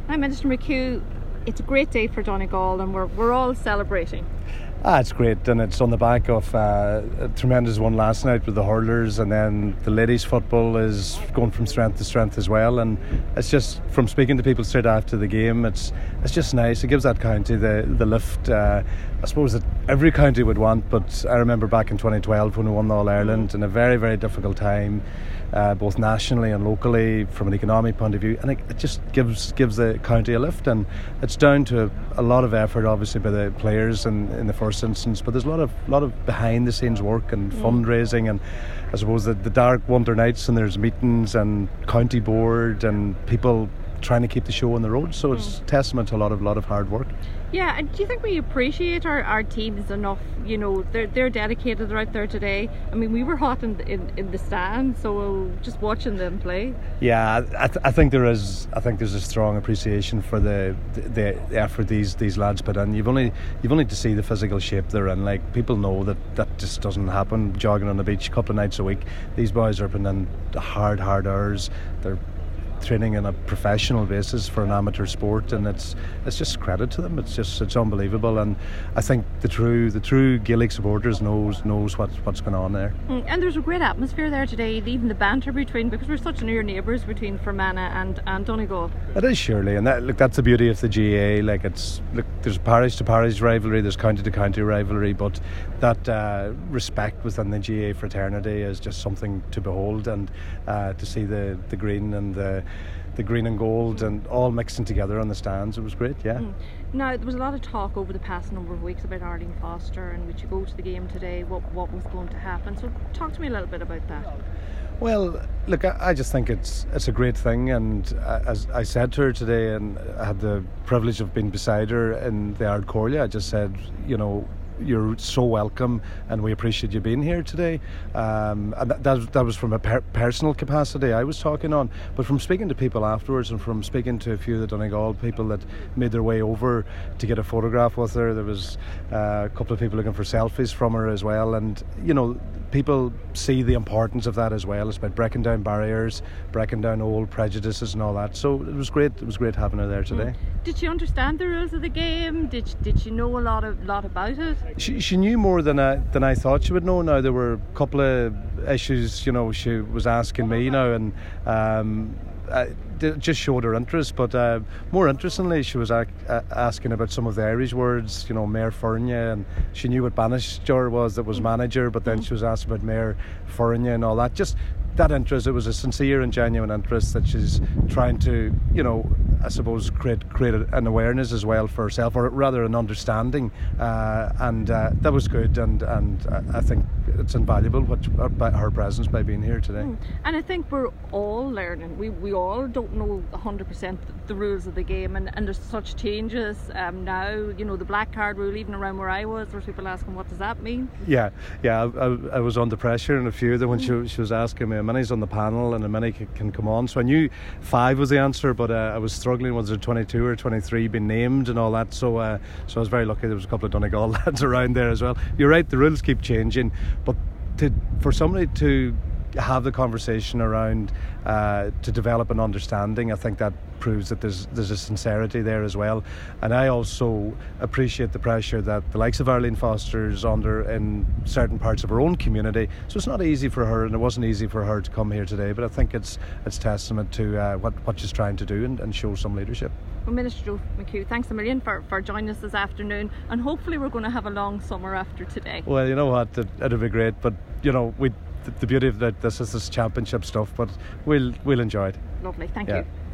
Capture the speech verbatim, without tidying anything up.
Hi, Minister McHugh. It's a great day for Donegal and we're, we're all celebrating. Ah, it's great, and it's on the back of uh, a tremendous one last night with the hurlers, and then the ladies' football is going from strength to strength as well. And it's just, from speaking to people straight after the game, it's it's just nice. It gives that county the the lift. Uh, I suppose that every county would want, but I remember back in twenty twelve when we won the All Ireland in a very very difficult time, uh, both nationally and locally from an economic point of view, and it, it just gives gives the county a lift. And it's down to a, a lot of effort, obviously, by the players in, in the first instance, but there's a lot of lot of behind the scenes work and mm. fundraising, and I suppose the, the dark winter nights, and there's meetings and county board and people trying to keep the show on the road. So it's mm. testament to a lot of lot of hard work. Yeah, and do you think we appreciate our, our teams enough? You know, they're they're dedicated. They're out there today. I mean, we were hot in in, in the stand, so just watching them play. Yeah, I, th- I think there is. I think there's a strong appreciation for the, the the effort these these lads put in. You've only you've only to see the physical shape they're in. Like, people know that that just doesn't happen jogging on the beach a couple of nights a week. These boys are putting in hard hard hours. They're training on a professional basis for an amateur sport, and it's it's just credit to them. It's just it's unbelievable, and I think the true the true Gaelic supporters knows knows what what's going on there. Mm, and there's a great atmosphere there today. Even the banter between, because we're such near neighbours between Fermanagh and and Donegal. It is, surely, and that, look, that's the beauty of the G A A. Like, it's look, there's parish to parish rivalry, there's county to county rivalry, but that uh, respect within the G A A fraternity is just something to behold, and uh, to see the the green and the the green and gold and all mixing together on the stands. It was great, yeah. Mm. Now, there was a lot of talk over the past number of weeks about Arlene Foster, and would you go to the game today, what what was going to happen. So talk to me a little bit about that. Well, look, I, I just think it's it's a great thing, and uh, as I said to her today, and I had the privilege of being beside her in the Ard Corlia, I just said, you know, you're so welcome, and we appreciate you being here today. Um, and that, that, that was from a per- personal capacity I was talking on, but from speaking to people afterwards, and from speaking to a few of the Donegal people that made their way over to get a photograph with her, there was uh, a couple of people looking for selfies from her as well. And you know, people see the importance of that as well. It's about breaking down barriers, breaking down old prejudices and all that. So it was great. It was great having her there today. Mm. Did she understand the rules of the game? Did did she know a lot of lot about it? She she knew more than I than I thought she would know. Now, there were a couple of issues, you know, she was asking me now, and um, I just showed her interest. But uh, more interestingly, she was ac- asking about some of the Irish words, you know, Mayor Furnia, and she knew what Bannister was, that was manager. But then she was asked about Mayor Furnia and all that. Just that interest. It was a sincere and genuine interest that she's trying to, you know, I suppose create create an awareness as well for herself, or rather an understanding, uh, and uh, that was good, and and I think it's invaluable what her presence by being here today. Mm. And I think we're all learning. We we all don't know one hundred percent the rules of the game, and, and there's such changes um, now. You know, the black card rule, even around where I was, there were people asking, what does that mean? Yeah, yeah, I, I, I was under pressure, and a few of them when mm. she she was asking me, how many's on the panel and how many can, can come on. So I knew five was the answer, but uh, I was struggling. Was there twenty-two or twenty-three being named and all that? So uh, so I was very lucky there was a couple of Donegal lads around there as well. You're right, the rules keep changing, but to, for somebody to have the conversation around uh, to develop an understanding, I think that proves that there's there's a sincerity there as well. And I also appreciate the pressure that the likes of Arlene Foster's under in certain parts of her own community. So it's not easy for her, and it wasn't easy for her to come here today, but I think it's it's testament to uh, what, what she's trying to do, and, and show some leadership. Well, Minister Joe McHugh, thanks a million for, for joining us this afternoon, and hopefully we're going to have a long summer after today. Well, you know what, it, it'll be great, but you know, we the beauty of that, this is this championship stuff, but we'll we'll enjoy it. Lovely, thank yeah. you.